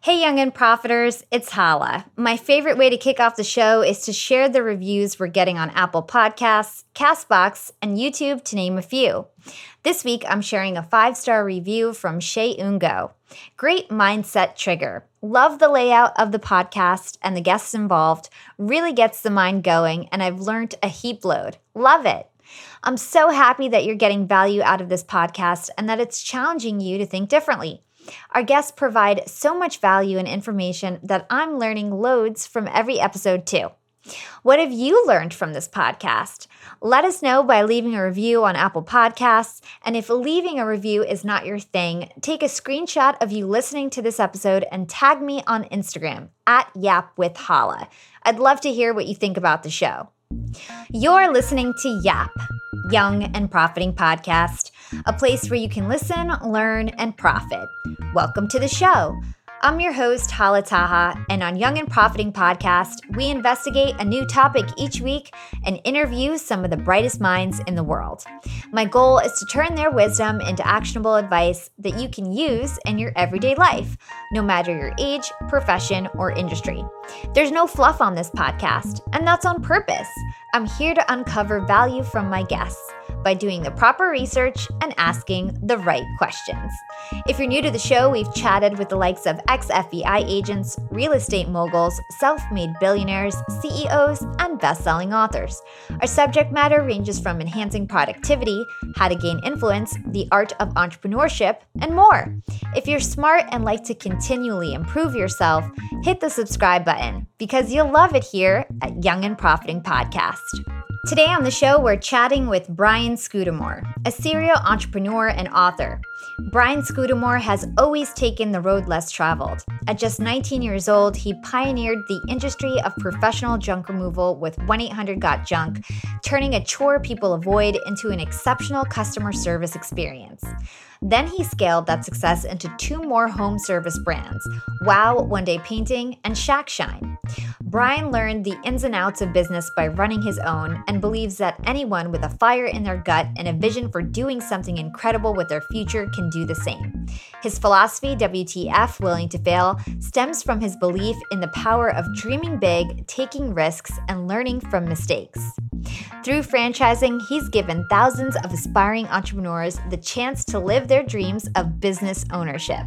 Hey, Young and Profiters, it's Hala. My favorite way to kick off the show is to share the reviews we're getting on Apple Podcasts, CastBox, and YouTube, to name a few. This week, I'm sharing a 5-star review from Shay Ungo. Great mindset trigger. Love the layout of the podcast and the guests involved. Really gets the mind going, and I've learned a heap load. Love it. I'm so happy that you're getting value out of this podcast and that it's challenging you to think differently. Our guests provide so much value and information that I'm learning loads from every episode too. What have you learned from this podcast? Let us know by leaving a review on Apple Podcasts. And if leaving a review is not your thing, take a screenshot of you listening to this episode and tag me on Instagram @YapWithHala. I'd love to hear what you think about the show. You're listening to Yap, Young and Profiting Podcast, a place where you can listen, learn, and profit. Welcome to the show. I'm your host, Hala Taha, and on Young and Profiting Podcast, we investigate a new topic each week and interview some of the brightest minds in the world. My goal is to turn their wisdom into actionable advice that you can use in your everyday life, no matter your age, profession, or industry. There's no fluff on this podcast, and that's on purpose. I'm here to uncover value from my guests by doing the proper research and asking the right questions. If you're new to the show, we've chatted with the likes of ex-FBI agents, real estate moguls, self-made billionaires, CEOs, and best-selling authors. Our subject matter ranges from enhancing productivity, how to gain influence, the art of entrepreneurship, and more. If you're smart and like to continually improve yourself, hit the subscribe button because you'll love it here at Young and Profiting Podcast. Today on the show, we're chatting with Brian Scudamore, a serial entrepreneur and author. Brian Scudamore has always taken the road less traveled. At just 19 years old, he pioneered the industry of professional junk removal with 1-800-GOT-JUNK, turning a chore people avoid into an exceptional customer service experience. Then he scaled that success into 2 more home service brands, Wow One Day Painting and Shack Shine. Brian learned the ins and outs of business by running his own and believes that anyone with a fire in their gut and a vision for doing something incredible with their future can do the same. His philosophy, WTF, willing to fail, stems from his belief in the power of dreaming big, taking risks, and learning from mistakes. Through franchising, he's given thousands of aspiring entrepreneurs the chance to live their dreams of business ownership.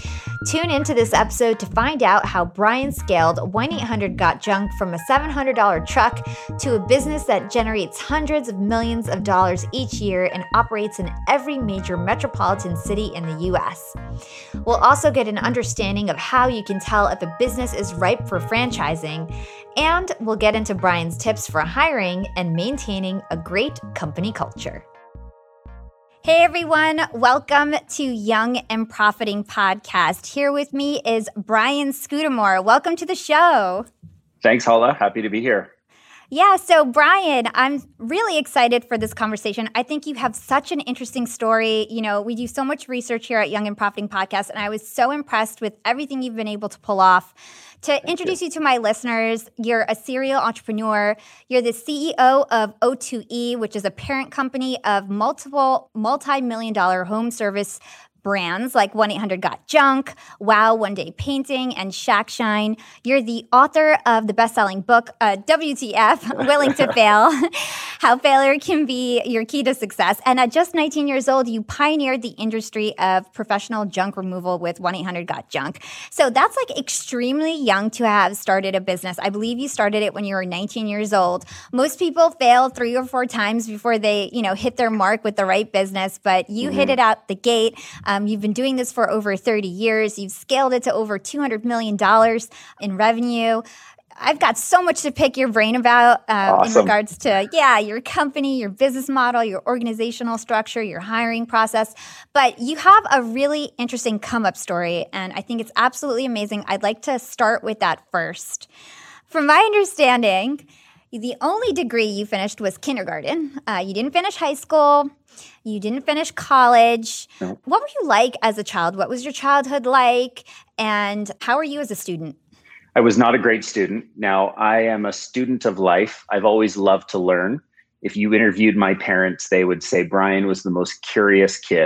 Tune into this episode to find out how Brian scaled 1-800-GOT-JUNK from a $700 truck to a business that generates hundreds of millions of dollars each year and operates in every major metropolitan city in the U.S. We'll also get an understanding of how you can tell if a business is ripe for franchising, and we'll get into Brian's tips for hiring and maintaining a great company culture. Hey everyone, welcome to Young and Profiting Podcast. Here with me is Brian Scudamore. Welcome to the show. Thanks, Hala. Happy to be here. Yeah, so Brian, I'm really excited for this conversation. I think you have such an interesting story. You know, we do so much research here at Young and Profiting Podcast, and I was so impressed with everything you've been able to pull off. To introduce you to my listeners, you're a serial entrepreneur. You're the CEO of O2E, which is a parent company of multiple multi-million-dollar home service brands like 1-800-GOT-JUNK, Wow One Day Painting, and Shack Shine. You're the author of the best-selling book, WTF, Willing to Fail, How Failure Can Be Your Key to Success. And at just 19 years old, you pioneered the industry of professional junk removal with 1-800-GOT-JUNK. So that's like extremely young to have started a business. I believe you started it when you were 19 years old. Most people fail 3 or 4 times before they, hit their mark with the right business, but you hit it out the gate. You've been doing this for over 30 years. You've scaled it to over $200 million in revenue. I've got so much to pick your brain about in regards to, your company, your business model, your organizational structure, your hiring process. But you have a really interesting come-up story, and I think it's absolutely amazing. I'd like to start with that first. From my understanding, the only degree you finished was kindergarten. You didn't finish high school. You didn't finish college. No. What were you like as a child? What was your childhood like? And how were you as a student? I was not a great student. Now, I am a student of life. I've always loved to learn. If you interviewed my parents, they would say Brian was the most curious kid.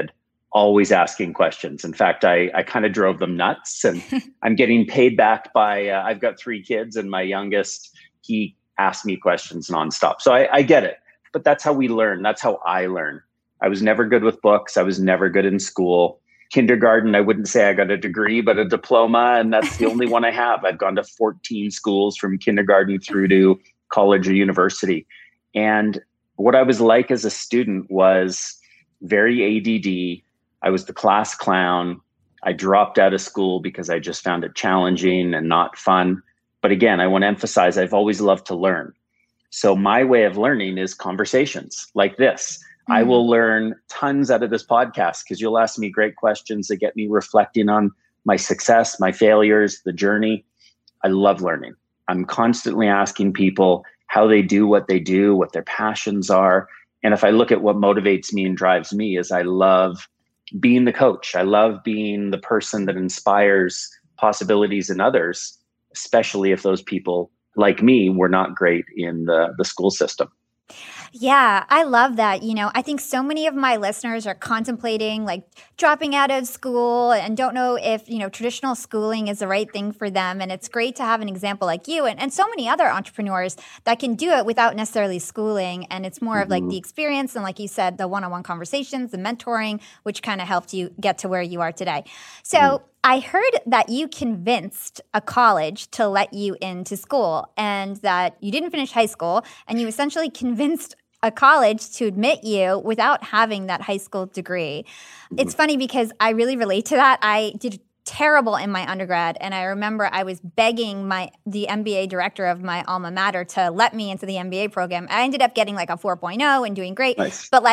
always asking questions. In fact, I kind of drove them nuts, and I'm getting paid back by, I've got 3 kids, and my youngest, he asked me questions nonstop. So I get it, but that's how we learn. That's how I learn. I was never good with books. I was never good in school. Kindergarten, I wouldn't say I got a degree, but a diploma. And that's the only one I have. I've gone to 14 schools from kindergarten through to college or university. And what I was like as a student was very ADD. I was the class clown. I dropped out of school because I just found it challenging and not fun. But again, I want to emphasize I've always loved to learn. So my way of learning is conversations like this. Mm-hmm. I will learn tons out of this podcast because you'll ask me great questions that get me reflecting on my success, my failures, the journey. I love learning. I'm constantly asking people how they do, what their passions are. And if I look at what motivates me and drives me is I love being the coach. I love being the person that inspires possibilities in others, especially if those people like me were not great in the school system. Yeah, I love that. I think so many of my listeners are contemplating like dropping out of school and don't know if, traditional schooling is the right thing for them. And it's great to have an example like you and so many other entrepreneurs that can do it without necessarily schooling. And it's more of like the experience and, like you said, the one-on-one conversations, the mentoring, which kind of helped you get to where you are today. So I heard that you convinced a college to let you into school and that you didn't finish high school and you essentially convinced a college to admit you without having that high school degree. It's funny because I really relate to that. I did terrible in my undergrad, and I remember I was begging the MBA director of my alma mater to let me into the MBA program. I ended up getting like a 4.0 and doing great. Nice. But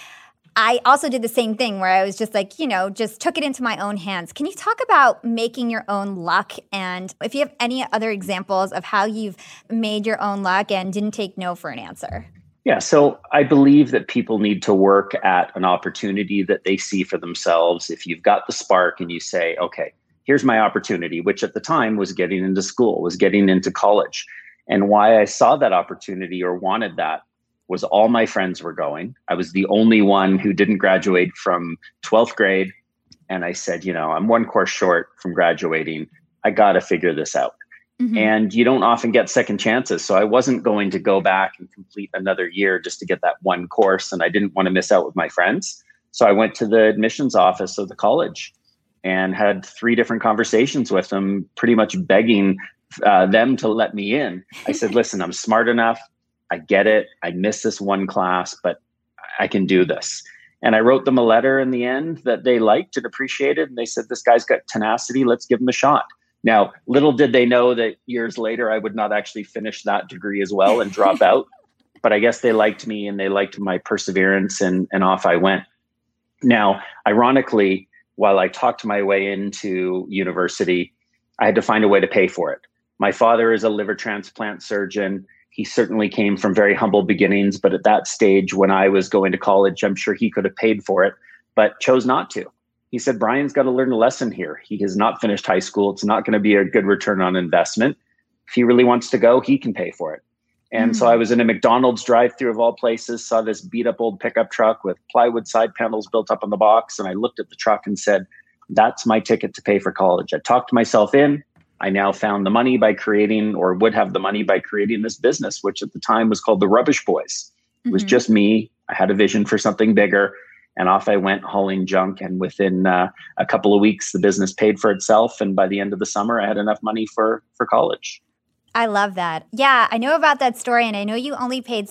I also did the same thing where I was just just took it into my own hands. Can you talk about making your own luck? And if you have any other examples of how you've made your own luck and didn't take no for an answer? Yeah. So I believe that people need to work at an opportunity that they see for themselves. If you've got the spark and you say, okay, here's my opportunity, which at the time was getting into school, was getting into college. And why I saw that opportunity or wanted that was all my friends were going. I was the only one who didn't graduate from 12th grade. And I said, I'm one course short from graduating. I got to figure this out. Mm-hmm. And you don't often get second chances. So I wasn't going to go back and complete another year just to get that one course. And I didn't want to miss out with my friends. So I went to the admissions office of the college and had 3 different conversations with them, pretty much begging them to let me in. I said, listen, I'm smart enough. I get it. I missed this one class, but I can do this. And I wrote them a letter in the end that they liked and appreciated. And they said, this guy's got tenacity. Let's give him a shot. Now, little did they know that years later, I would not actually finish that degree as well and drop out. But I guess they liked me and they liked my perseverance and off I went. Now, ironically, while I talked my way into university, I had to find a way to pay for it. My father is a liver transplant surgeon. He certainly came from very humble beginnings. But at that stage, when I was going to college, I'm sure he could have paid for it, but chose not to. He said, Brian's got to learn a lesson here. He has not finished high school. It's not going to be a good return on investment. If he really wants to go, he can pay for it. And so I was in a McDonald's drive-thru of all places, saw this beat up old pickup truck with plywood side panels built up on the box. And I looked at the truck and said, that's my ticket to pay for college. I talked myself in. I now found the money by creating, or would have the money by creating, this business, which at the time was called the Rubbish Boys. It was just me. I had a vision for something bigger. And off I went hauling junk. And within a couple of weeks, the business paid for itself. And by the end of the summer, I had enough money for college. I love that. Yeah, I know about that story. And I know you only paid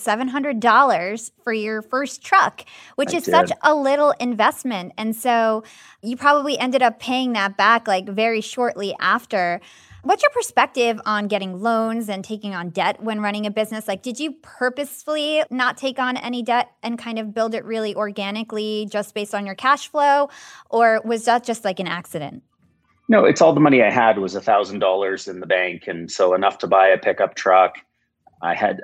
$700 for your first truck, which is such a little investment. And so you probably ended up paying that back very shortly after. What's your perspective on getting loans and taking on debt when running a business? Did you purposefully not take on any debt and kind of build it really organically just based on your cash flow? Or was that just an accident? No, it's all the money I had was $1,000 in the bank. And so enough to buy a pickup truck. I had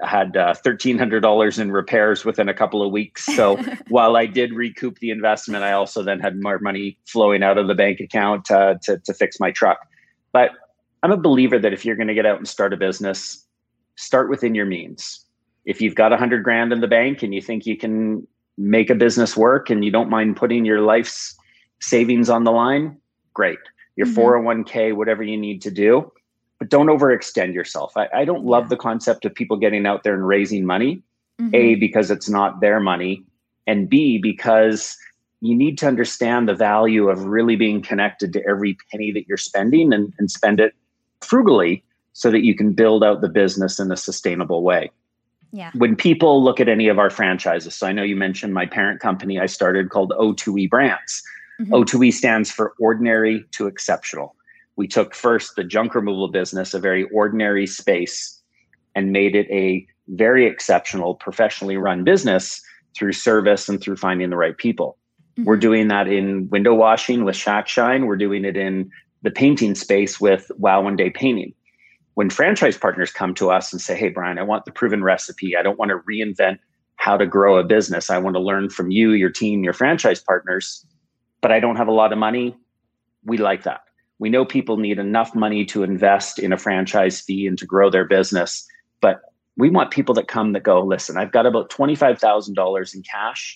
$1,300 in repairs within a couple of weeks. So while I did recoup the investment, I also then had more money flowing out of the bank account to fix my truck. But I'm a believer that if you're going to get out and start a business, start within your means. If you've got $100,000 in the bank and you think you can make a business work and you don't mind putting your life's savings on the line, great. Your 401k, whatever you need to do, but don't overextend yourself. I don't love the concept of people getting out there and raising money, A, because it's not their money, and B, because you need to understand the value of really being connected to every penny that you're spending and spend it frugally so that you can build out the business in a sustainable way. Yeah. When people look at any of our franchises, so I know you mentioned my parent company I started called O2E Brands. O2E stands for ordinary to exceptional. We took first the junk removal business, a very ordinary space, and made it a very exceptional, professionally run business through service and through finding the right people. We're doing that in window washing with Shack Shine. We're doing it in the painting space with Wow One Day Painting. When franchise partners come to us and say, hey, Brian, I want the proven recipe. I don't want to reinvent how to grow a business. I want to learn from you, your team, your franchise partners, but I don't have a lot of money. We like that. We know people need enough money to invest in a franchise fee and to grow their business. But we want people that come that go, listen, I've got about $25,000 in cash.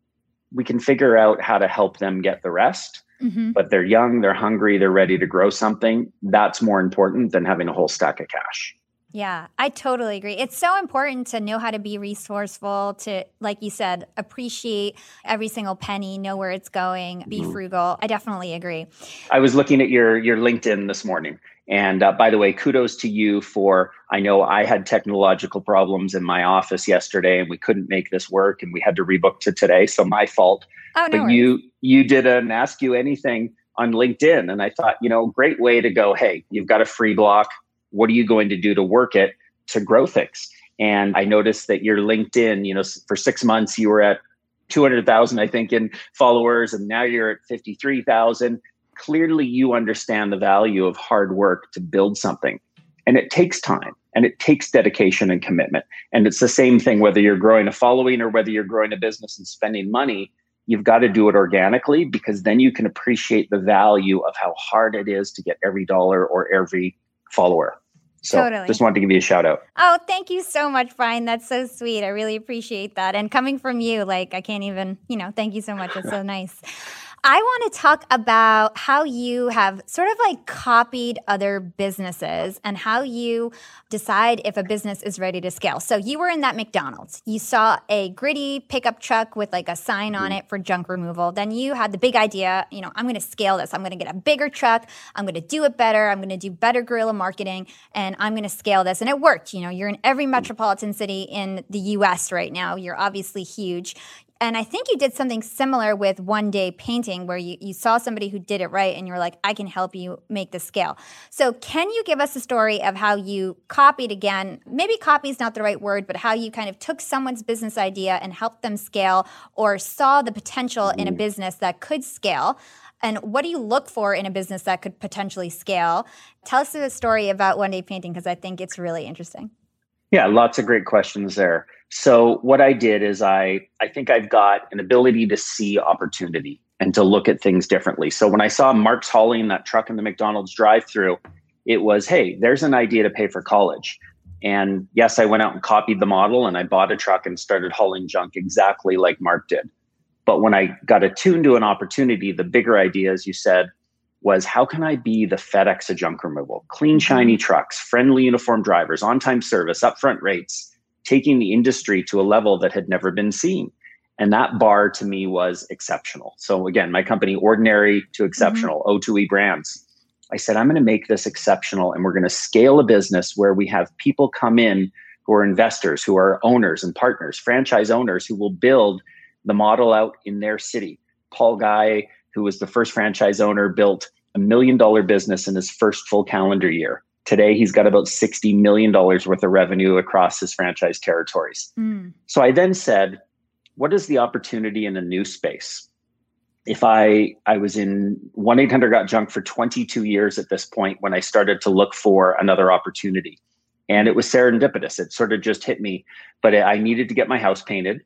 We can figure out how to help them get the rest. But they're young, they're hungry, they're ready to grow something. That's more important than having a whole stack of cash. Yeah, I totally agree. It's so important to know how to be resourceful, to, like you said, appreciate every single penny, know where it's going, be frugal. I definitely agree. I was looking at your LinkedIn this morning. And by the way, kudos to you for, I know I had technological problems in my office yesterday and we couldn't make this work and we had to rebook to today. So my fault. Oh, no but worries. you did an Ask You Anything on LinkedIn. And I thought, great way to go, hey, you've got a free block. What are you going to do to work it to grow things? And I noticed that your LinkedIn, for 6 months, you were at 200,000, I think, in followers. And now you're at 53,000. Clearly, you understand the value of hard work to build something. And it takes time and it takes dedication and commitment. And it's the same thing, whether you're growing a following or whether you're growing a business and spending money, you've got to do it organically because then you can appreciate the value of how hard it is to get every dollar or every follower. So Totally. Just wanted to give you a shout out. Oh, thank you so much, Brian. That's so sweet. I really appreciate that. And coming from you, I can't even, thank you so much. It's so nice. I want to talk about how you have sort of copied other businesses and how you decide if a business is ready to scale. So you were in that McDonald's. You saw a gritty pickup truck with a sign on it for junk removal. Then you had the big idea, I'm going to scale this. I'm going to get a bigger truck. I'm going to do it better. I'm going to do better guerrilla marketing and I'm going to scale this. And it worked. You're in every metropolitan city in the US right now. You're obviously huge. And I think you did something similar with One Day Painting where you saw somebody who did it right and you were like, I can help you make the scale. So can you give us a story of how you copied again? Maybe copy is not the right word, but how you kind of took someone's business idea and helped them scale or saw the potential in a business that could scale. And what do you look for in a business that could potentially scale? Tell us the story about One Day Painting because I think it's really interesting. Yeah, lots of great questions there. So what I did is I think I've got an ability to see opportunity and to look at things differently. So when I saw Mark's hauling that truck in the McDonald's drive-thru, it was, hey, there's an idea to pay for college. And yes, I went out and copied the model and I bought a truck and started hauling junk exactly like Mark did. But when I got attuned to an opportunity, the bigger idea, as you said, was how can I be the FedEx of junk removal? Clean, shiny trucks, friendly uniformed drivers, on-time service, upfront rates, taking the industry to a level that had never been seen. And that bar to me was exceptional. So again, my company, Ordinary to Exceptional, O2E Brands. I said, I'm going to make this exceptional and we're going to scale a business where we have people come in who are investors, who are owners and partners, franchise owners who will build the model out in their city. Paul Guy, who was the first franchise owner, built $1 million business in his first full calendar year. Today, he's got about $60 million worth of revenue across his franchise territories. So I then said, what is the opportunity in a new space? If I was in 1-800-GOT-JUNK for 22 years at this point when I started to look for another opportunity. And it was serendipitous. It sort of just hit me. But I needed to get my house painted.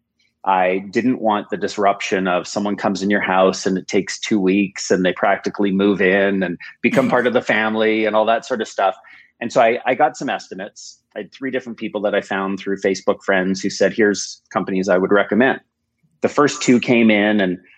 I didn't want the disruption of someone comes in your house and it takes 2 weeks and they practically move in and become part of the family and all that sort of stuff. And so I got some estimates. I had 3 different people that I found through Facebook friends who said, here's companies I would recommend. The first 2 came in and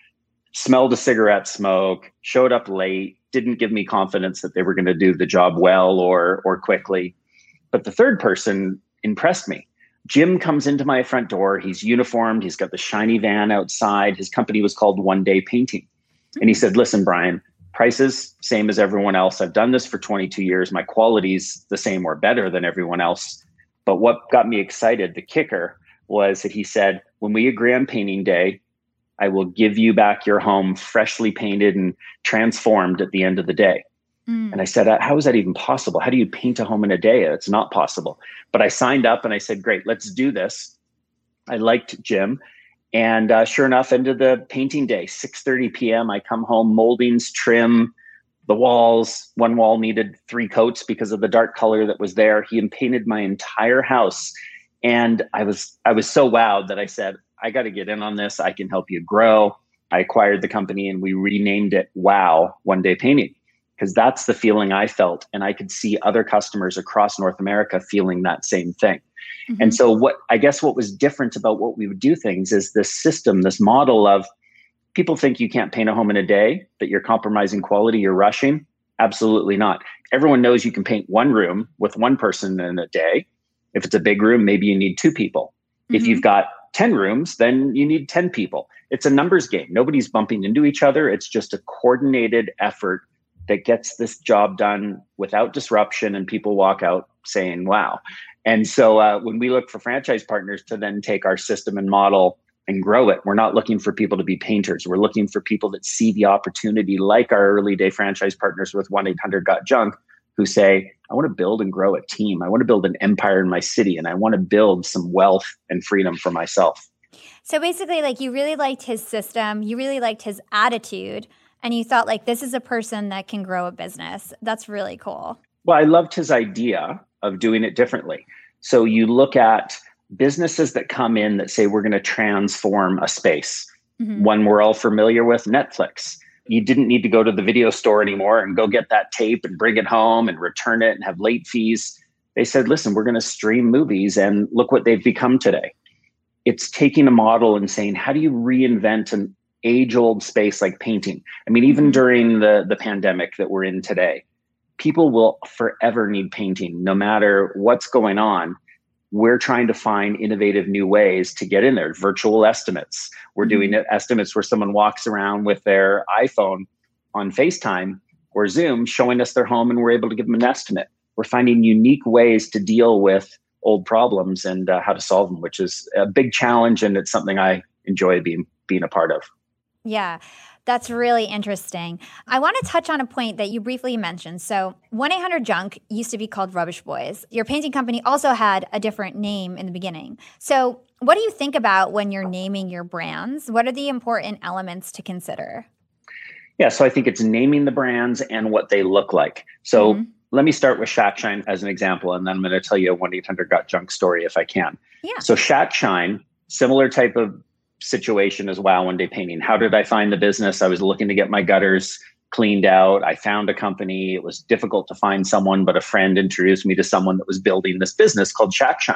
smelled a cigarette smoke, showed up late, didn't give me confidence that they were going to do the job well or quickly. But the third person impressed me. Jim comes into my front door. He's uniformed. He's got the shiny van outside. His company was called One Day Painting. And he said, listen, Brian, prices, same as everyone else. I've done this for 22 years. My quality's the same or better than everyone else. But what got me excited, the kicker, was that he said, when we agree on painting day, I will give you back your home freshly painted and transformed at the end of the day. And I said, how is that even possible? How do you paint a home in a day? It's not possible. But I signed up and I said, great, let's do this. I liked Jim. And sure enough, end of the painting day, 6:30 p.m., I come home, moldings, trim, the walls. One wall needed 3 coats because of the dark color that was there. He painted my entire house. And I was so wowed that I said, I got to get in on this. I can help you grow. I acquired the company and we renamed it Wow One Day Painting, because that's the feeling I felt. And I could see other customers across North America feeling that same thing. Mm-hmm. And so what was different about what we would do things is this system, this model of people think you can't paint a home in a day, that you're compromising quality, you're rushing. Absolutely not. Everyone knows you can paint one room with one person in a day. If it's a big room, maybe you need 2 people. Mm-hmm. If you've got 10 rooms, then you need 10 people. It's a numbers game. Nobody's bumping into each other. It's just a coordinated effort that gets this job done without disruption, and people walk out saying, wow. And so when we look for franchise partners to then take our system and model and grow it, we're not looking for people to be painters. We're looking for people that see the opportunity, like our early day franchise partners with 1-800-GOT-JUNK, who say, I want to build and grow a team. I want to build an empire in my city, and I want to build some wealth and freedom for myself. So basically, like, you really liked his system, you really liked his attitude, and you thought, like, this is a person that can grow a business. That's really cool. Well, I loved his idea of doing it differently. So you look at businesses that come in that say, we're going to transform a space. Mm-hmm. One we're all familiar with, Netflix. You didn't need to go to the video store anymore and go get that tape and bring it home and return it and have late fees. They said, listen, we're going to stream movies, and look what they've become today. It's taking a model and saying, how do you reinvent an age-old space like painting? I mean, even during the pandemic that we're in today, people will forever need painting, no matter what's going on. We're trying to find innovative new ways to get in there. Virtual estimates. We're doing estimates where someone walks around with their iPhone on FaceTime or Zoom showing us their home, and we're able to give them an estimate. We're finding unique ways to deal with old problems and how to solve them, which is a big challenge. And it's something I enjoy being a part of. Yeah. That's really interesting. I want to touch on a point that you briefly mentioned. So 1-800-JUNK used to be called Rubbish Boys. Your painting company also had a different name in the beginning. So what do you think about when you're naming your brands? What are the important elements to consider? Yeah, so I think it's naming the brands and what they look like. So let me start with Shack Shine as an example, and then I'm going to tell you a 1-800-GOT-JUNK story if I can. Yeah. So Shack Shine, similar type of situation as Wow One Day Painting. How did I find the business? I was looking to get my gutters cleaned out. I found a company. It was difficult to find someone, but a friend introduced me to someone that was building this business called Shack Shine.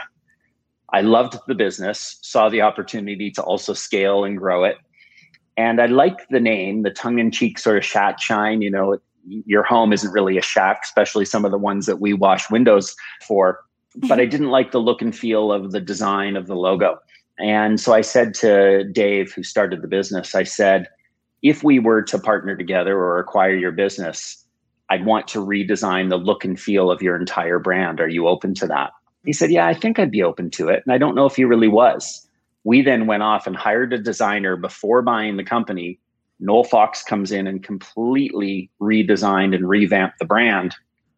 I loved the business, saw the opportunity to also scale and grow it. And I liked the name, the tongue-in-cheek sort of Shack Shine. You know, your home isn't really a shack, especially some of the ones that we wash windows for. But I didn't like the look and feel of the design of the logo. And so I said to Dave, who started the business, I said, if we were to partner together or acquire your business, I'd want to redesign the look and feel of your entire brand. Are you open to that? He said, yeah, I think I'd be open to it. And I don't know if he really was. We then went off and hired a designer before buying the company. Noel Fox comes in and completely redesigned and revamped the brand.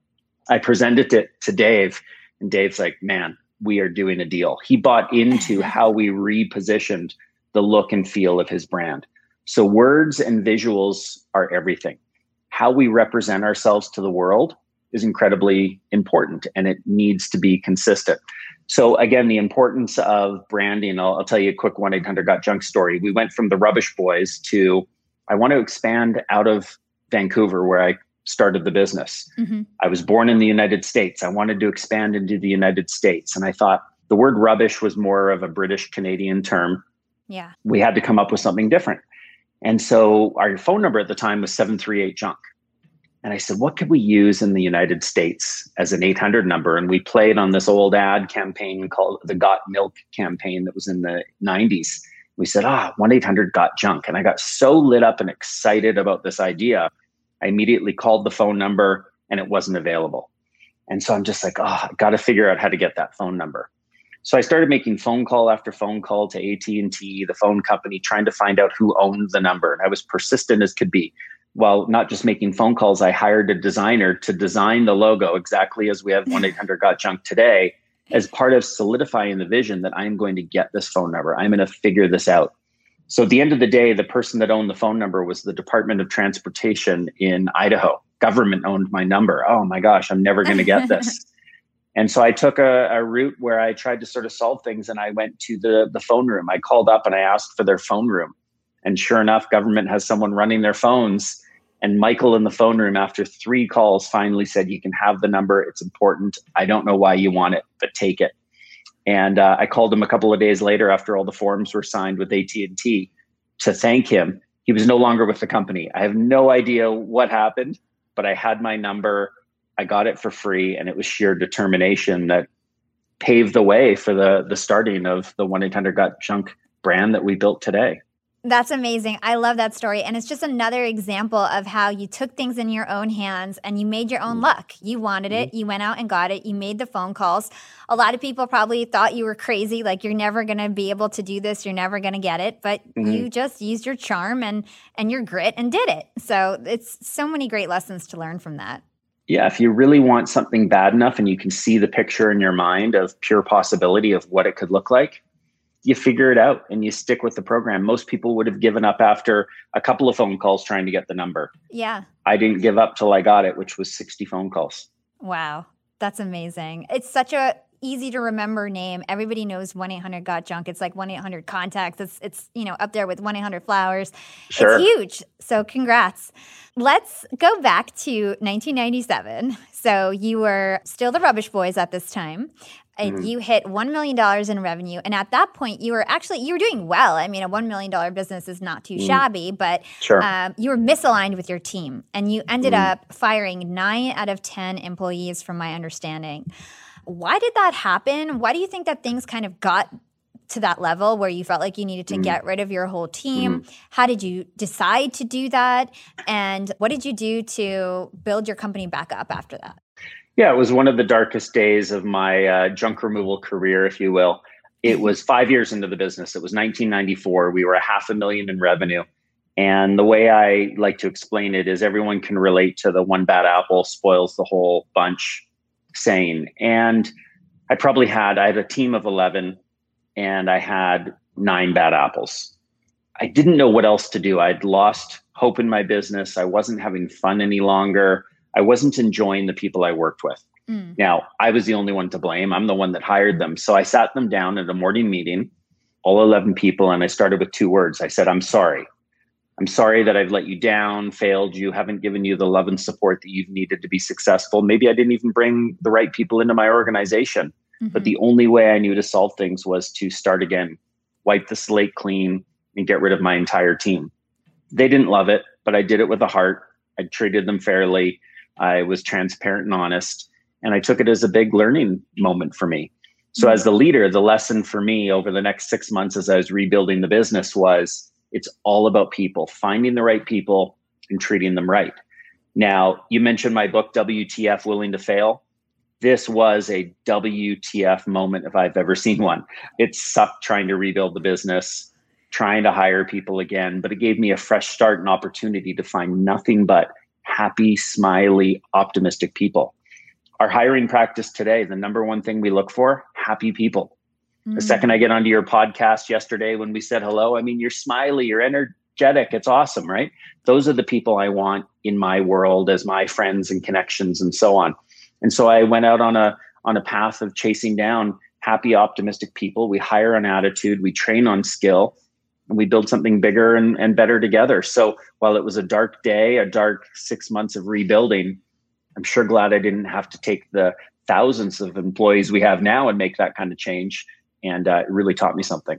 I presented it to Dave, and Dave's like, man, we are doing a deal. He bought into how we repositioned the look and feel of his brand. So words and visuals are everything. How we represent ourselves to the world is incredibly important, and it needs to be consistent. So again, the importance of branding, I'll tell you a quick 1-800-GOT-JUNK story. We went from the Rubbish Boys to, I want to expand out of Vancouver, where I started the business. I was born in the United States. I wanted to expand into the United States. And I thought the word rubbish was more of a British Canadian term. Yeah. We had to come up with something different. And so our phone number at the time was 738 junk. And I said, what could we use in the United States as an 800 number? And we played on this old ad campaign called the Got Milk campaign that was in the 90s. We said, 1-800-GOT-JUNK. And I got so lit up and excited about this idea. I immediately called the phone number and it wasn't available. And so I'm just like, I got to figure out how to get that phone number. So I started making phone call after phone call to AT&T, the phone company, trying to find out who owned the number. And I was persistent as could be. While not just making phone calls, I hired a designer to design the logo exactly as we have 1-800-GOT-JUNK today, as part of solidifying the vision that I'm going to get this phone number. I'm going to figure this out. So at the end of the day, the person that owned the phone number was the Department of Transportation in Idaho. Government owned my number. Oh my gosh, I'm never going to get this. And so I took a route where I tried to sort of solve things, and I went to the phone room. I called up and I asked for their phone room. And sure enough, government has someone running their phones. And Michael in the phone room, after 3 calls, finally said, you can have the number. It's important. I don't know why you want it, but take it. And I called him a couple of days later after all the forms were signed with AT&T to thank him. He was no longer with the company. I have no idea what happened, but I had my number. I got it for free. And it was sheer determination that paved the way for the starting of the 1-800-GOT-JUNK brand that we built today. That's amazing. I love that story. And it's just another example of how you took things in your own hands and you made your own luck. You wanted it. You went out and got it. You made the phone calls. A lot of people probably thought you were crazy, like you're never going to be able to do this. You're never going to get it. But you just used your charm and your grit and did it. So it's so many great lessons to learn from that. Yeah, if you really want something bad enough and you can see the picture in your mind of pure possibility of what it could look like, you figure it out and you stick with the program. Most people would have given up after a couple of phone calls trying to get the number. Yeah. I didn't give up till I got it, which was 60 phone calls. Wow. That's amazing. It's such a easy to remember name. Everybody knows 1-800-GOT-JUNK. It's like 1-800-CONTACTS. It's up there with 1-800-FLOWERS. Sure. It's huge. So congrats. Let's go back to 1997. So you were still the Rubbish Boys at this time. And you hit $1 million in revenue. And at that point, you were doing well. I mean, a $1 million business is not too shabby, but sure. You were misaligned with your team. And you ended up firing 9 out of 10 employees, from my understanding. Why did that happen? Why do you think that things kind of got to that level where you felt like you needed to get rid of your whole team? How did you decide to do that? And what did you do to build your company back up after that? Yeah, it was one of the darkest days of my junk removal career, if you will. It was 5 years into the business. It was 1994. We were $500,000 in revenue. And the way I like to explain it is everyone can relate to the one bad apple spoils the whole bunch saying. And I had a team of 11 and I had 9 bad apples. I didn't know what else to do. I'd lost hope in my business. I wasn't having fun any longer. I wasn't enjoying the people I worked with. Now, I was the only one to blame. I'm the one that hired them. So I sat them down at a morning meeting, all 11 people, and I started with 2 words. I said, I'm sorry. I'm sorry that I've let you down, failed you, haven't given you the love and support that you've needed to be successful. Maybe I didn't even bring the right people into my organization. But the only way I knew to solve things was to start again, wipe the slate clean, and get rid of my entire team. They didn't love it, but I did it with a heart. I treated them fairly. I was transparent and honest, and I took it as a big learning moment for me. So as the leader, the lesson for me over the next 6 months as I was rebuilding the business was it's all about people, finding the right people and treating them right. Now, you mentioned my book, WTF, Willing to Fail. This was a WTF moment if I've ever seen one. It sucked trying to rebuild the business, trying to hire people again, but it gave me a fresh start and opportunity to find nothing but happy, smiley, optimistic people. Our hiring practice today, the number one thing we look for, happy people. The second I get onto your podcast yesterday when we said hello, I mean, you're smiley, you're energetic. It's awesome, right? Those are the people I want in my world as my friends and connections and so on. And so I went out on a path of chasing down happy, optimistic people. We hire on attitude, we train on skill, and we build something bigger and better together. So while it was a dark day, a dark 6 months of rebuilding, I'm sure glad I didn't have to take the thousands of employees we have now and make that kind of change. And it really taught me something.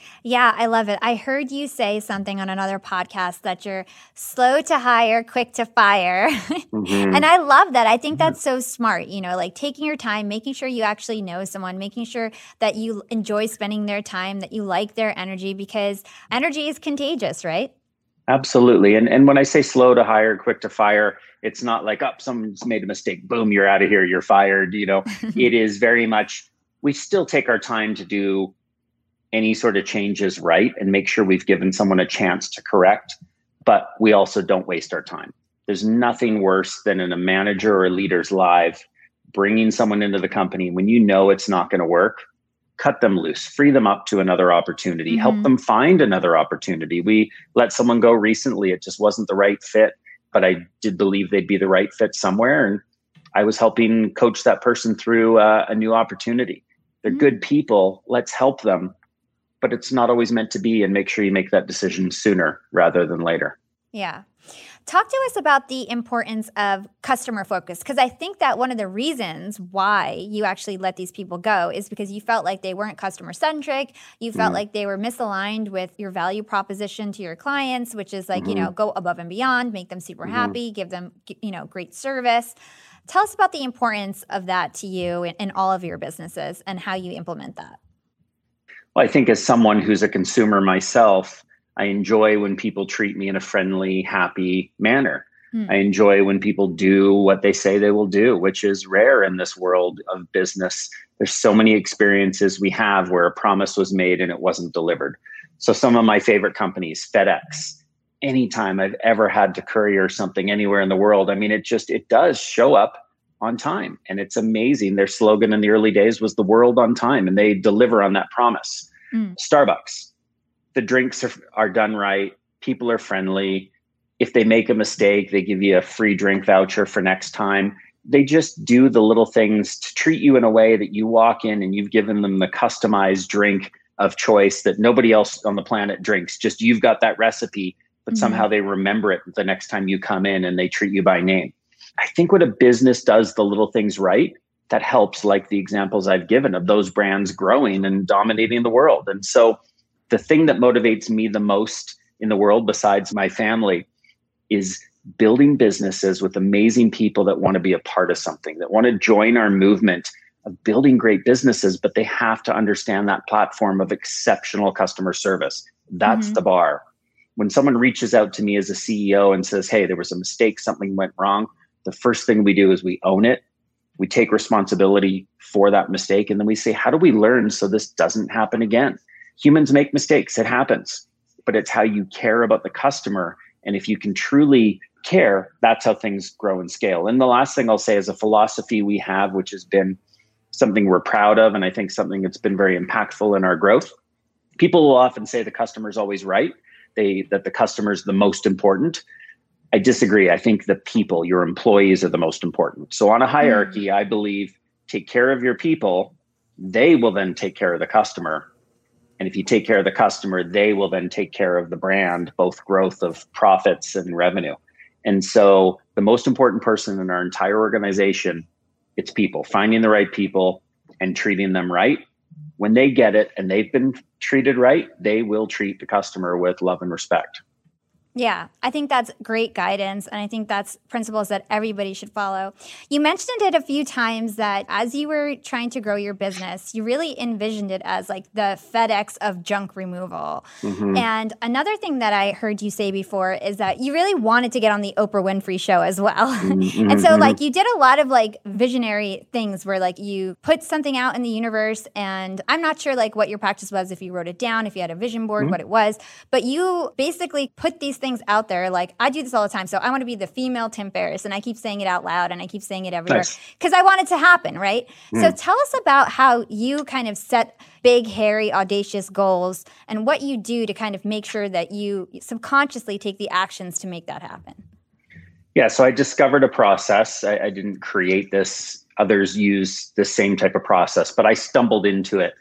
Yeah, I love it. I heard you say something on another podcast that you're slow to hire, quick to fire. And I love that. I think that's so smart, like taking your time, making sure you actually know someone, making sure that you enjoy spending their time, that you like their energy, because energy is contagious, right? Absolutely. And when I say slow to hire, quick to fire, it's not like, someone's made a mistake. Boom, you're out of here. You're fired. It is very much, we still take our time to do any sort of changes right and make sure we've given someone a chance to correct. But we also don't waste our time. There's nothing worse than in a manager or a leader's life, bringing someone into the company when you know it's not going to work. Cut them loose, free them up to another opportunity, help them find another opportunity. We let someone go recently. It just wasn't the right fit, but I did believe they'd be the right fit somewhere. And I was helping coach that person through a new opportunity. They're good people. Let's help them. But it's not always meant to be, and make sure you make that decision sooner rather than later. Yeah. Talk to us about the importance of customer focus, because I think that one of the reasons why you actually let these people go is because you felt like they weren't customer centric. You felt like they were misaligned with your value proposition to your clients, which is like, go above and beyond, make them super happy, give them, great service. Tell us about the importance of that to you in all of your businesses and how you implement that. Well, I think as someone who's a consumer myself, I enjoy when people treat me in a friendly, happy manner. I enjoy when people do what they say they will do, which is rare in this world of business. There's so many experiences we have where a promise was made and it wasn't delivered. So some of my favorite companies, FedEx, anytime I've ever had to courier something anywhere in the world, I mean, it does show up on time. And it's amazing. Their slogan in the early days was the world on time, and they deliver on that promise. Starbucks, the drinks are done right. People are friendly. If they make a mistake, they give you a free drink voucher for next time. They just do the little things to treat you in a way that you walk in and you've given them the customized drink of choice that nobody else on the planet drinks. Just you've got that recipe, but somehow they remember it the next time you come in and they treat you by name. I think when a business does the little things right, that helps, like the examples I've given of those brands growing and dominating the world. And so the thing that motivates me the most in the world, besides my family, is building businesses with amazing people that want to be a part of something, that want to join our movement of building great businesses, but they have to understand that platform of exceptional customer service. That's the bar. When someone reaches out to me as a CEO and says, hey, there was a mistake, something went wrong, the first thing we do is we own it. We take responsibility for that mistake. And then we say, how do we learn so this doesn't happen again? Humans make mistakes. It happens. But it's how you care about the customer. And if you can truly care, that's how things grow and scale. And the last thing I'll say is a philosophy we have, which has been something we're proud of, and I think something that's been very impactful in our growth. People will often say the customer's always right, that the customer's the most important. I disagree. I think the people, your employees, are the most important. So on a hierarchy, I believe take care of your people, they will then take care of the customer. And if you take care of the customer, they will then take care of the brand, both growth of profits and revenue. And so the most important person in our entire organization, it's people, finding the right people and treating them right. When they get it and they've been treated right, they will treat the customer with love and respect. Yeah, I think that's great guidance, and I think that's principles that everybody should follow. You mentioned it a few times that as you were trying to grow your business, you really envisioned it as like the FedEx of junk removal. And another thing that I heard you say before is that you really wanted to get on the Oprah Winfrey Show as well. And so like you did a lot of like visionary things where like you put something out in the universe, and I'm not sure like what your practice was, if you wrote it down, if you had a vision board, what it was, but you basically put these things out there. Like I do this all the time. So I want to be the female Tim Ferriss, and I keep saying it out loud and I keep saying it everywhere because I want it to happen, right? So tell us about how you kind of set big, hairy, audacious goals and what you do to kind of make sure that you subconsciously take the actions to make that happen. Yeah, so I discovered a process. I didn't create this. Others use the same type of process, but I stumbled into it.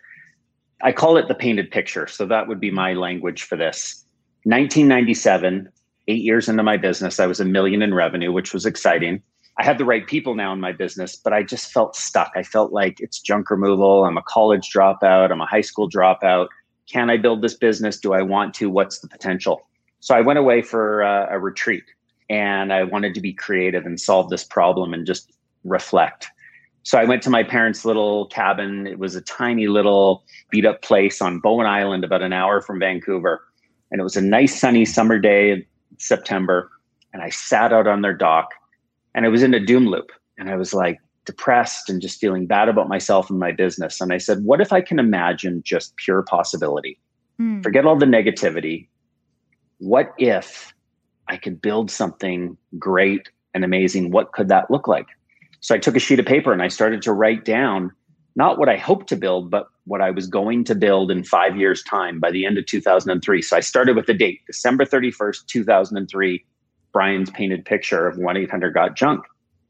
I call it the painted picture. So that would be my language for this. 1997, 8 years into my business, I was $1 million in revenue, which was exciting. I had the right people now in my business, but I just felt stuck. I felt like it's junk removal. I'm a college dropout. I'm a high school dropout. Can I build this business? Do I want to? What's the potential? So I went away for a retreat, and I wanted to be creative and solve this problem and just reflect. So I went to my parents' little cabin. It was a tiny little beat up place on Bowen Island, about an hour from Vancouver. And it was a nice sunny summer day in September. And I sat out on their dock, and I was in a doom loop. And I was like depressed and just feeling bad about myself and my business. And I said, what if I can imagine just pure possibility? Forget all the negativity. What if I could build something great and amazing? What could that look like? So I took a sheet of paper and I started to write down not what I hoped to build, but what I was going to build in 5 years' time by the end of 2003. So I started with the date, December 31st, 2003, Brian's painted picture of 1-800-GOT-JUNK.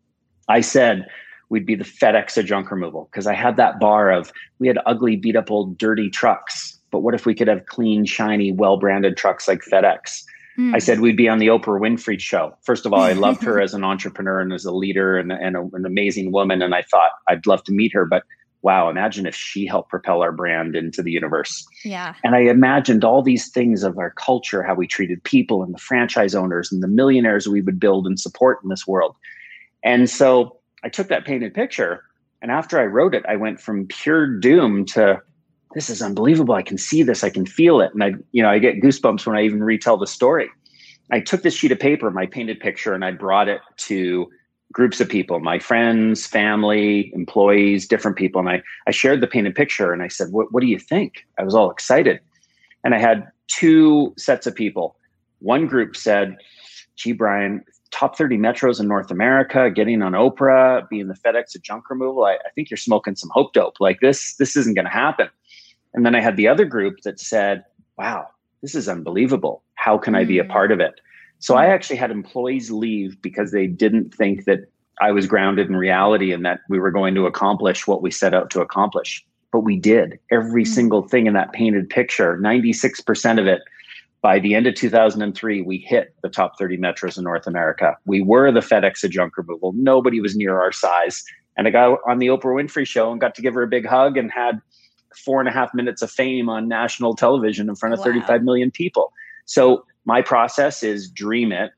I said we'd be the FedEx of junk removal, because I had that bar of, we had ugly, beat up old dirty trucks, but what if we could have clean, shiny, well-branded trucks like FedEx? I said we'd be on the Oprah Winfrey show. First of all, I loved her as an entrepreneur and as a leader and an amazing woman. And I thought I'd love to meet her. But wow, imagine if she helped propel our brand into the universe. Yeah. And I imagined all these things of our culture, how we treated people and the franchise owners and the millionaires we would build and support in this world. And so I took that painted picture. And after I wrote it, I went from pure doom to, this is unbelievable. I can see this. I can feel it. And I get goosebumps when I even retell the story. I took this sheet of paper, my painted picture, and I brought it to groups of people, my friends, family, employees, different people. And I shared the painted picture and I said, what do you think? I was all excited. And I had two sets of people. One group said, gee, Brian, top 30 metros in North America, getting on Oprah, being the FedEx of junk removal. I think you're smoking some hope dope. Like this isn't going to happen. And then I had the other group that said, wow, this is unbelievable. How can I be a part of it? So I actually had employees leave because they didn't think that I was grounded in reality and that we were going to accomplish what we set out to accomplish. But we did. Every single thing in that painted picture, 96% of it, by the end of 2003, we hit the top 30 metros in North America. We were the FedEx of junk removal. Nobody was near our size. And I got on the Oprah Winfrey show and got to give her a big hug and had 4.5 minutes of fame on national television in front of 35 million people. So my process is dream it,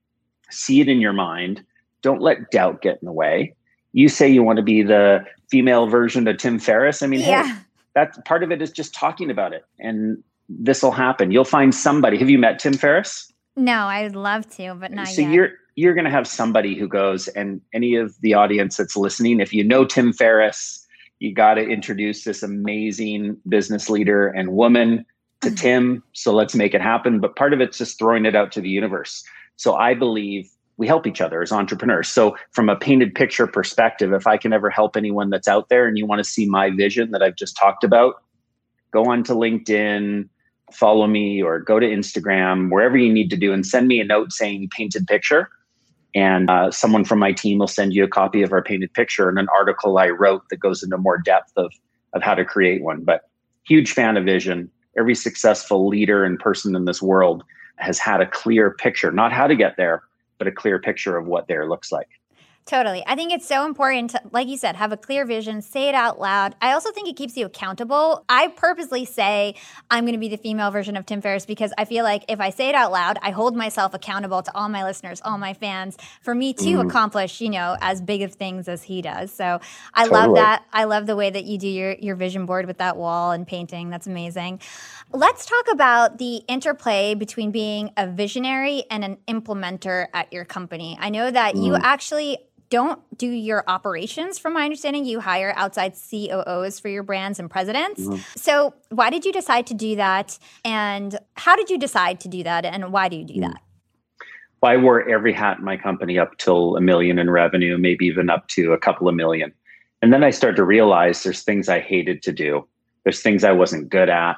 see it in your mind. Don't let doubt get in the way. You say you want to be the female version of Tim Ferriss. I mean, hey, that's part of it is just talking about it, and this will happen. You'll find somebody. Have you met Tim Ferriss? No, I'd love to, but not yet. So you're going to have somebody who goes, and any of the audience that's listening, if you know Tim Ferriss, you got to introduce this amazing business leader and woman to Tim. So let's make it happen. But part of it's just throwing it out to the universe. So I believe we help each other as entrepreneurs. So from a painted picture perspective, if I can ever help anyone that's out there and you want to see my vision that I've just talked about, go on to LinkedIn, follow me, or go to Instagram, wherever you need to do, and send me a note saying painted picture. And someone from my team will send you a copy of our painted picture and an article I wrote that goes into more depth of how to create one. But huge fan of vision. Every successful leader and person in this world has had a clear picture, not how to get there, but a clear picture of what there looks like. Totally. I think it's so important to, like you said, have a clear vision, say it out loud. I also think it keeps you accountable. I purposely say I'm going to be the female version of Tim Ferriss because I feel like if I say it out loud, I hold myself accountable to all my listeners, all my fans, for me to accomplish, as big of things as he does. So I love that. I love the way that you do your vision board with that wall and painting. That's amazing. Let's talk about the interplay between being a visionary and an implementer at your company. I know that you actually don't do your operations, from my understanding. You hire outside COOs for your brands and presidents. So why did you decide to do that? And how did you decide to do that? And why do you do that? Well, I wore every hat in my company up till $1 million in revenue, maybe even up to a couple of million. And then I started to realize there's things I hated to do. There's things I wasn't good at.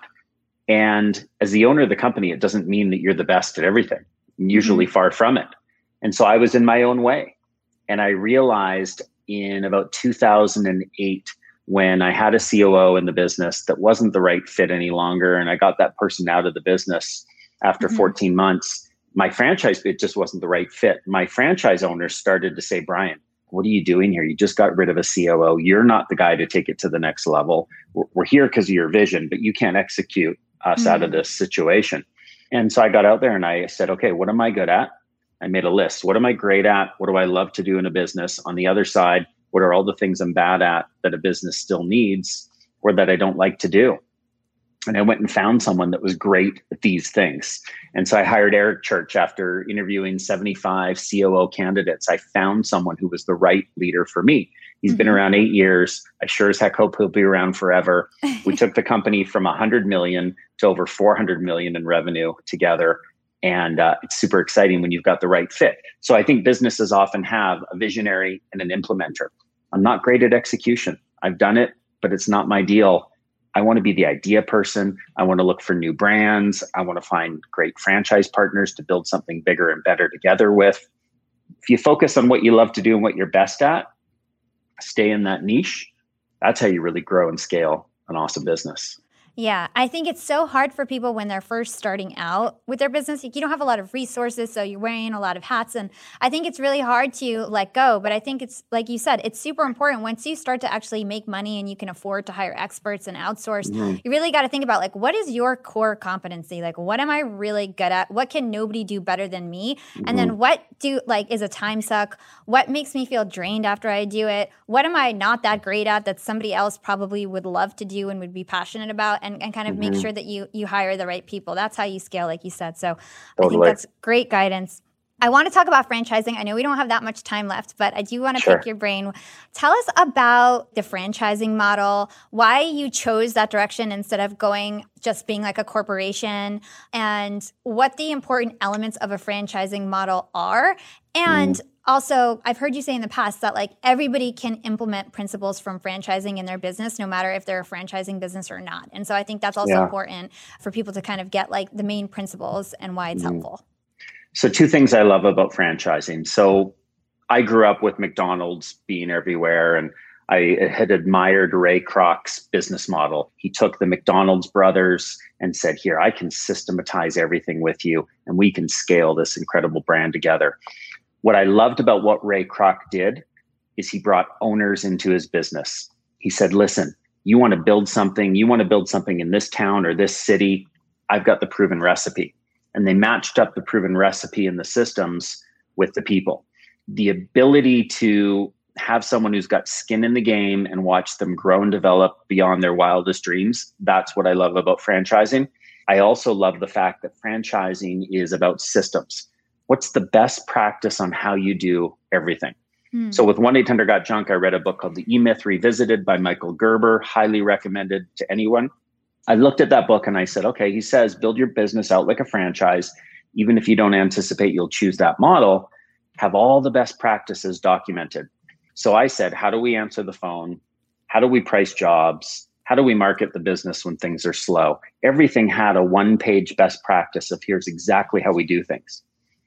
And as the owner of the company, it doesn't mean that you're the best at everything. I'm usually far from it. And so I was in my own way. And I realized in about 2008, when I had a COO in the business that wasn't the right fit any longer, and I got that person out of the business after 14 months, my franchise, it just wasn't the right fit. My franchise owners started to say, Brian, what are you doing here? You just got rid of a COO. You're not the guy to take it to the next level. We're here because of your vision, but you can't execute us out of this situation. And so I got out there and I said, okay, what am I good at? I made a list. What am I great at? What do I love to do in a business? On the other side, what are all the things I'm bad at that a business still needs or that I don't like to do? And I went and found someone that was great at these things. And so I hired Eric Church after interviewing 75 COO candidates. I found someone who was the right leader for me. He's been around 8 years. I sure as heck hope he'll be around forever. We took the company from 100 million to over 400 million in revenue together. And it's super exciting when you've got the right fit. So I think businesses often have a visionary and an implementer. I'm not great at execution. I've done it, but it's not my deal. I want to be the idea person. I want to look for new brands. I want to find great franchise partners to build something bigger and better together with. If you focus on what you love to do and what you're best at, stay in that niche, that's how you really grow and scale an awesome business. Yeah, I think it's so hard for people when they're first starting out with their business. You don't have a lot of resources, so you're wearing a lot of hats. And I think it's really hard to let go. But I think it's, like you said, it's super important. Once you start to actually make money and you can afford to hire experts and outsource, you really got to think about, like, what is your core competency? Like, what am I really good at? What can nobody do better than me? And then what is a time suck? What makes me feel drained after I do it? What am I not that great at that somebody else probably would love to do and would be passionate about? And kind of make sure that you hire the right people. That's how you scale, like you said. So I think that's great guidance. I want to talk about franchising. I know we don't have that much time left, but I do want to pick your brain. Tell us about the franchising model, why you chose that direction instead of going just being like a corporation, and what the important elements of a franchising model are. And also, I've heard you say in the past that like everybody can implement principles from franchising in their business, no matter if they're a franchising business or not. And so I think that's also important for people to kind of get like the main principles and why it's helpful. So 2 things I love about franchising. So I grew up with McDonald's being everywhere, and I had admired Ray Kroc's business model. He took the McDonald's brothers and said, here, I can systematize everything with you, and we can scale this incredible brand together. What I loved about what Ray Kroc did is he brought owners into his business. He said, listen, you want to build something in this town or this city, I've got the proven recipe. And they matched up the proven recipe and the systems with the people. The ability to have someone who's got skin in the game and watch them grow and develop beyond their wildest dreams, that's what I love about franchising. I also love the fact that franchising is about systems. What's the best practice on how you do everything? So with 1-800-GOT-JUNK, I read a book called The E-Myth Revisited by Michael Gerber, highly recommended to anyone. I looked at that book and I said, okay, he says, build your business out like a franchise. Even if you don't anticipate you'll choose that model, have all the best practices documented. So I said, how do we answer the phone? How do we price jobs? How do we market the business when things are slow? Everything had a 1-page best practice of here's exactly how we do things.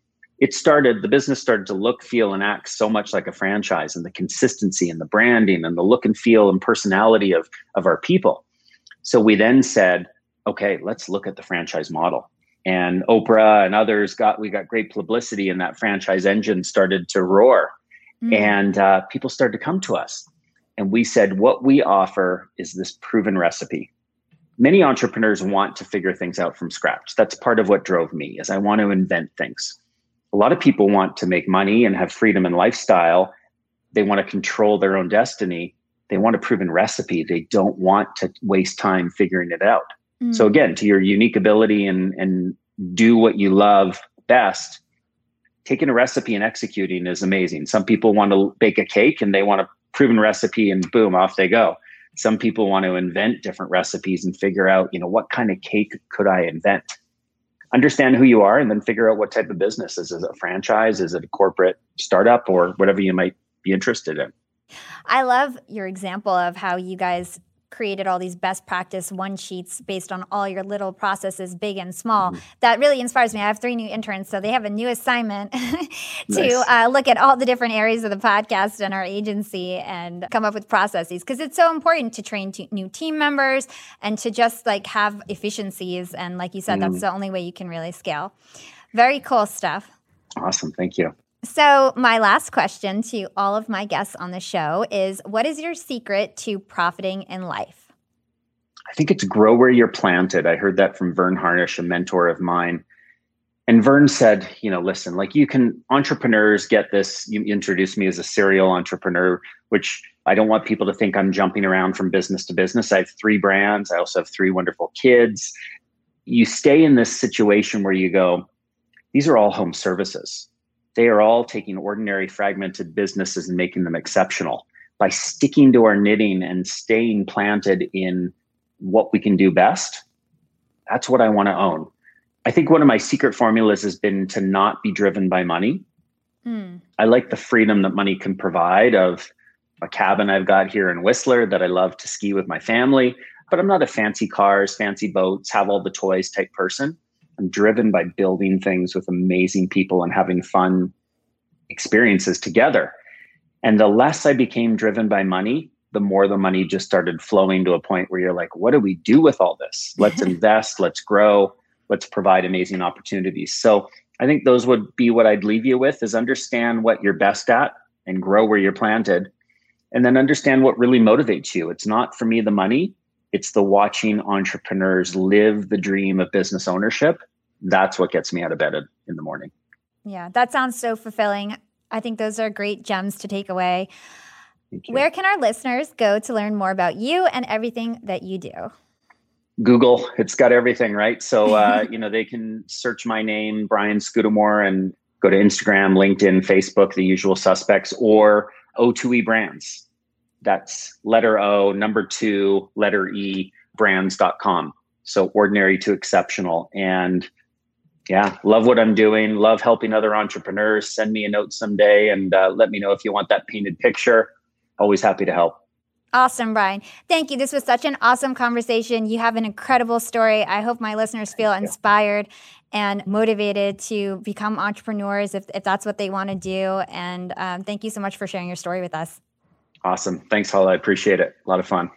The business started to look, feel, and act so much like a franchise, and the consistency and the branding and the look and feel and personality of our people. So we then said, okay, let's look at the franchise model. And Oprah and others we got great publicity, and that franchise engine started to roar. And people started to come to us. And we said, what we offer is this proven recipe. Many entrepreneurs want to figure things out from scratch. That's part of what drove me, is I want to invent things. A lot of people want to make money and have freedom and lifestyle. They want to control their own destiny. They want a proven recipe. They don't want to waste time figuring it out. So again, to your unique ability and do what you love best, taking a recipe and executing is amazing. Some people want to bake a cake and they want a proven recipe and boom, off they go. Some people want to invent different recipes and figure out, what kind of cake could I invent? Understand who you are and then figure out what type of business. Is it a franchise? Is it a corporate startup, or whatever you might be interested in? I love your example of how you guys created all these best practice one sheets based on all your little processes, big and small. That really inspires me. I have 3 new interns, so they have a new assignment to look at all the different areas of the podcast and our agency and come up with processes, because it's so important to train new team members and to just like have efficiencies. And like you said, that's the only way you can really scale. Very cool stuff. Awesome. Thank you. So, my last question to all of my guests on the show is, what is your secret to profiting in life? I think it's grow where you're planted. I heard that from Vern Harnish, a mentor of mine. And Vern said, listen, like entrepreneurs get this. You introduced me as a serial entrepreneur, which I don't want people to think I'm jumping around from business to business. I have 3 brands. I also have 3 wonderful kids. You stay in this situation where you go, these are all home services. They are all taking ordinary fragmented businesses and making them exceptional. By sticking to our knitting and staying planted in what we can do best, that's what I want to own. I think one of my secret formulas has been to not be driven by money. I like the freedom that money can provide of a cabin I've got here in Whistler that I love to ski with my family, but I'm not a fancy cars, fancy boats, have all the toys type person. I'm driven by building things with amazing people and having fun experiences together. And the less I became driven by money, the more the money just started flowing to a point where you're like, what do we do with all this? Let's invest, let's grow, let's provide amazing opportunities. So I think those would be what I'd leave you with, is understand what you're best at and grow where you're planted. And then understand what really motivates you. It's not, for me, the money. It's the watching entrepreneurs live the dream of business ownership. That's what gets me out of bed in the morning. Yeah, that sounds so fulfilling. I think those are great gems to take away. Where can our listeners go to learn more about you and everything that you do? Google, it's got everything, right? So, they can search my name, Brian Scudamore, and go to Instagram, LinkedIn, Facebook, the usual suspects, or O2E Brands. That's letter O, number 2, letter E, brands.com. So ordinary to exceptional. And yeah, love what I'm doing. Love helping other entrepreneurs. Send me a note someday and let me know if you want that painted picture. Always happy to help. Awesome, Brian. Thank you. This was such an awesome conversation. You have an incredible story. I hope my listeners feel inspired and motivated to become entrepreneurs if that's what they want to do. And thank you so much for sharing your story with us. Awesome. Thanks, Hala. I appreciate it. A lot of fun.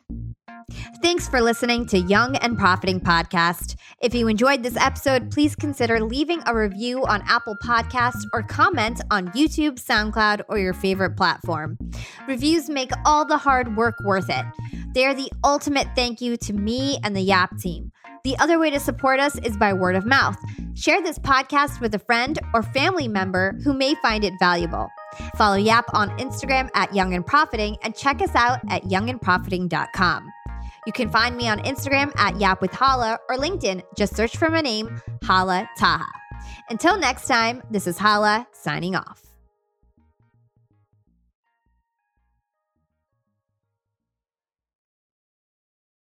Thanks for listening to Young and Profiting Podcast. If you enjoyed this episode, please consider leaving a review on Apple Podcasts or comment on YouTube, SoundCloud, or your favorite platform. Reviews make all the hard work worth it. They are the ultimate thank you to me and the Yap team. The other way to support us is by word of mouth. Share this podcast with a friend or family member who may find it valuable. Follow Yap on Instagram at Young and Profiting and check us out at youngandprofiting.com. You can find me on Instagram at Yap with Hala or LinkedIn. Just search for my name, Hala Taha. Until next time, this is Hala signing off.